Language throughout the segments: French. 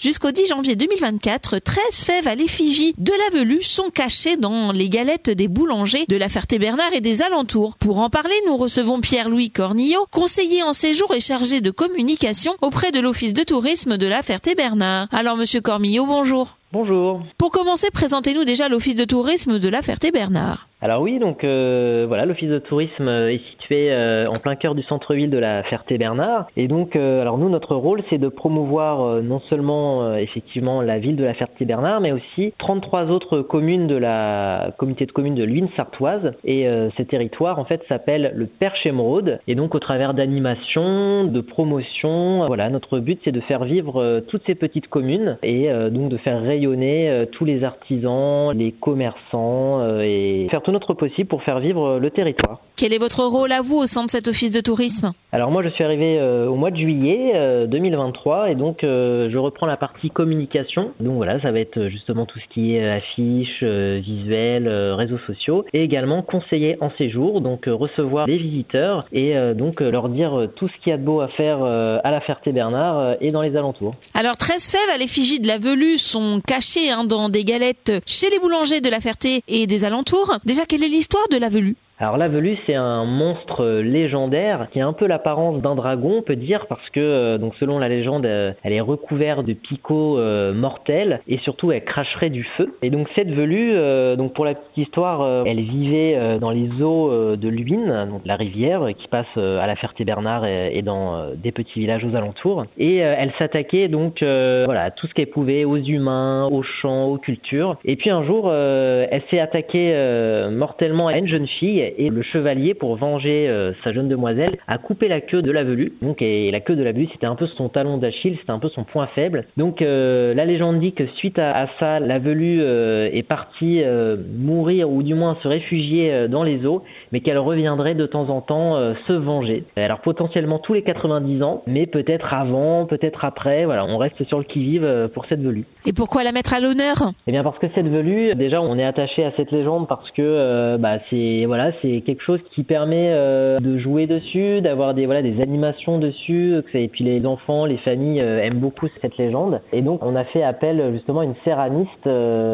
Jusqu'au 10 janvier 2024, 13 fèves à l'effigie de la Velue sont cachées dans les galettes des boulangers de La Ferté-Bernard et des alentours. Pour en parler, nous recevons Pierre-Louis Cornillot, conseiller en séjour et chargé de communication auprès de l'Office de tourisme de La Ferté-Bernard. Alors, monsieur Cornillot, bonjour. Bonjour. Pour commencer, présentez-nous déjà l'Office de tourisme de La Ferté-Bernard. Alors oui, donc l'Office de tourisme est situé en plein cœur du centre-ville de La Ferté-Bernard. Et donc, alors nous, notre rôle, c'est de promouvoir non seulement effectivement la ville de La Ferté-Bernard, mais aussi 33 autres communes de la communauté de communes de l'Huisne sartoise. Et ces territoires, en fait, s'appellent le Perche Émeraude. Et donc, au travers d'animations, de promotions, notre but, c'est de faire vivre toutes ces petites communes et donc de faire rayonner tous les artisans, les commerçants et faire tout notre possible pour faire vivre le territoire. Quel est votre rôle à vous au sein de cet office de tourisme ? Alors moi je suis arrivé au mois de juillet 2023 et donc je reprends la partie communication. Donc voilà, ça va être justement tout ce qui est affiches, visuels, réseaux sociaux et également conseiller en séjour, donc recevoir les visiteurs et donc leur dire tout ce qu'il y a de beau à faire à La Ferté-Bernard et dans les alentours. Alors 13 fèves à l'effigie de la Velue sont cachées dans des galettes chez les boulangers de La Ferté et des alentours. Déjà, quelle est l'histoire de la Velue ? Alors la Velue, c'est un monstre légendaire qui a un peu l'apparence d'un dragon, on peut dire, parce que donc selon la légende, elle est recouverte de picots mortels et surtout elle cracherait du feu. Et donc cette Velue, donc pour la petite histoire, elle vivait dans les eaux de l'Huisne, donc la rivière qui passe à La Ferté-Bernard et dans des petits villages aux alentours. Et elle s'attaquait donc à tout ce qu'elle pouvait, aux humains, aux champs, aux cultures. Et puis un jour, elle s'est attaquée mortellement à une jeune fille. Et le chevalier, pour venger sa jeune demoiselle, a coupé la queue de la Velue. Donc, et la queue de la Velue, c'était un peu son talon d'Achille, c'était un peu son point faible. Donc la légende dit que suite à ça, la Velue est partie mourir ou du moins se réfugier dans les eaux, mais qu'elle reviendrait de temps en temps se venger. Alors potentiellement tous les 90 ans, mais peut-être avant, peut-être après. Voilà, on reste sur le qui-vive pour cette Velue. Et pourquoi la mettre à l'honneur ? Eh bien parce que cette Velue, déjà on est attaché à cette légende parce que c'est quelque chose qui permet de jouer dessus, d'avoir des animations dessus, et puis les enfants, les familles aiment beaucoup cette légende. Et donc on a fait appel justement à une céramiste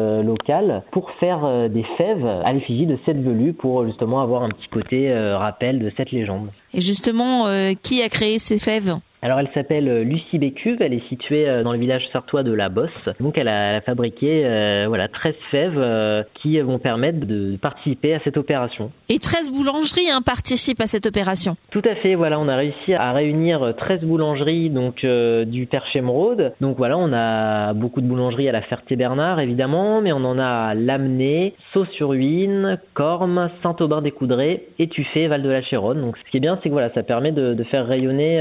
locale pour faire des fèves à l'effigie de cette Velue pour justement avoir un petit côté rappel de cette légende. Et justement, qui a créé ces fèves ? Alors elle s'appelle Lucie Bécuve, elle est située dans le village sartois de La Bosse. Donc elle a fabriqué 13 fèves qui vont permettre de participer à cette opération. Et 13 boulangeries participent à cette opération. Tout à fait, on a réussi à réunir 13 boulangeries donc du Perche Émeraude. Donc on a beaucoup de boulangeries à La Ferté-Bernard évidemment, mais on en a à Lamennais, Sault-sur-Huisne, Cormes, Saint-Aubin-des-Coudrais, Étueffet, Val-de-la-Chéronne. Donc ce qui est bien, c'est que ça permet de faire rayonner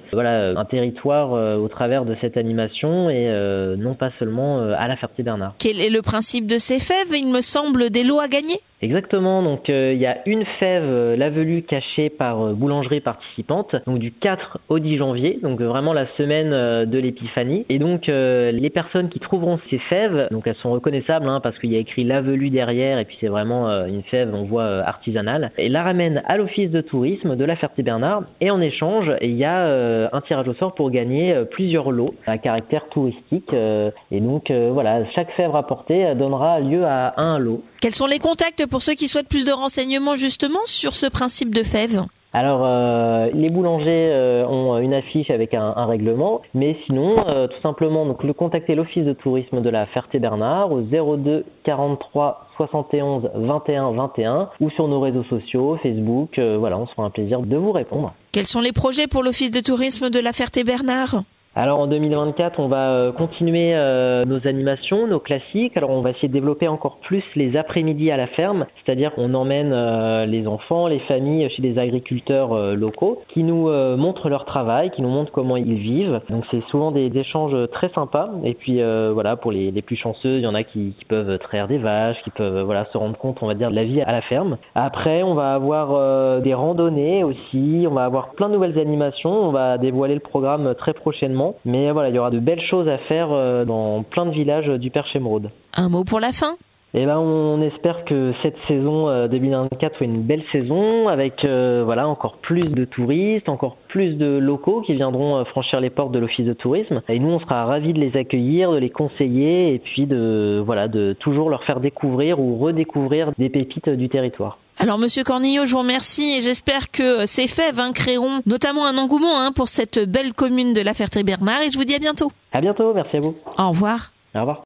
un territoire au travers de cette animation et non pas seulement à La Ferté-Bernard. Quel est le principe de ces fèves ? Il me semble des lots à gagner ? Exactement, donc il y a une fève, la Velue, cachée par boulangerie participante, donc du 4 au 10 janvier, donc vraiment la semaine de l'Épiphanie. Et donc les personnes qui trouveront ces fèves, donc elles sont reconnaissables parce qu'il y a écrit la Velue derrière et puis c'est vraiment une fève, on voit artisanale, et la ramènent à l'Office de tourisme de La Ferté-Bernard et en échange, il y a un tirage au sort pour gagner plusieurs lots à caractère touristique. Et donc chaque fève rapportée donnera lieu à un lot. Quels sont les contacts pour ceux qui souhaitent plus de renseignements justement sur ce principe de fèves ? Alors, les boulangers ont une affiche avec un règlement, mais sinon, tout simplement, donc contacter l'Office de tourisme de La Ferté-Bernard au 02 43 71 21 21 ou sur nos réseaux sociaux, Facebook, on se fera un plaisir de vous répondre. Quels sont les projets pour l'Office de tourisme de La Ferté-Bernard ? Alors en 2024, on va continuer nos animations, nos classiques. Alors on va essayer de développer encore plus les après-midi à la ferme, c'est-à-dire qu'on emmène les enfants, les familles chez des agriculteurs locaux qui nous montrent leur travail, qui nous montrent comment ils vivent. Donc c'est souvent des échanges très sympas. Et puis pour les plus chanceux, il y en a qui peuvent traire des vaches, qui peuvent se rendre compte, on va dire, de la vie à la ferme. Après, on va avoir des randonnées aussi, on va avoir plein de nouvelles animations, on va dévoiler le programme très prochainement. Mais il y aura de belles choses à faire dans plein de villages du Perche Émeraude. Un mot pour la fin ? On espère que cette saison 2024 soit une belle saison avec encore plus de touristes, encore plus de locaux qui viendront franchir les portes de l'Office de tourisme. Et nous, on sera ravis de les accueillir, de les conseiller et puis de toujours leur faire découvrir ou redécouvrir des pépites du territoire. Alors Monsieur Cornillo, je vous remercie et j'espère que ces fèves créeront notamment un engouement pour cette belle commune de La Ferté-Bernard et je vous dis à bientôt. À bientôt, merci à vous. Au revoir. Au revoir.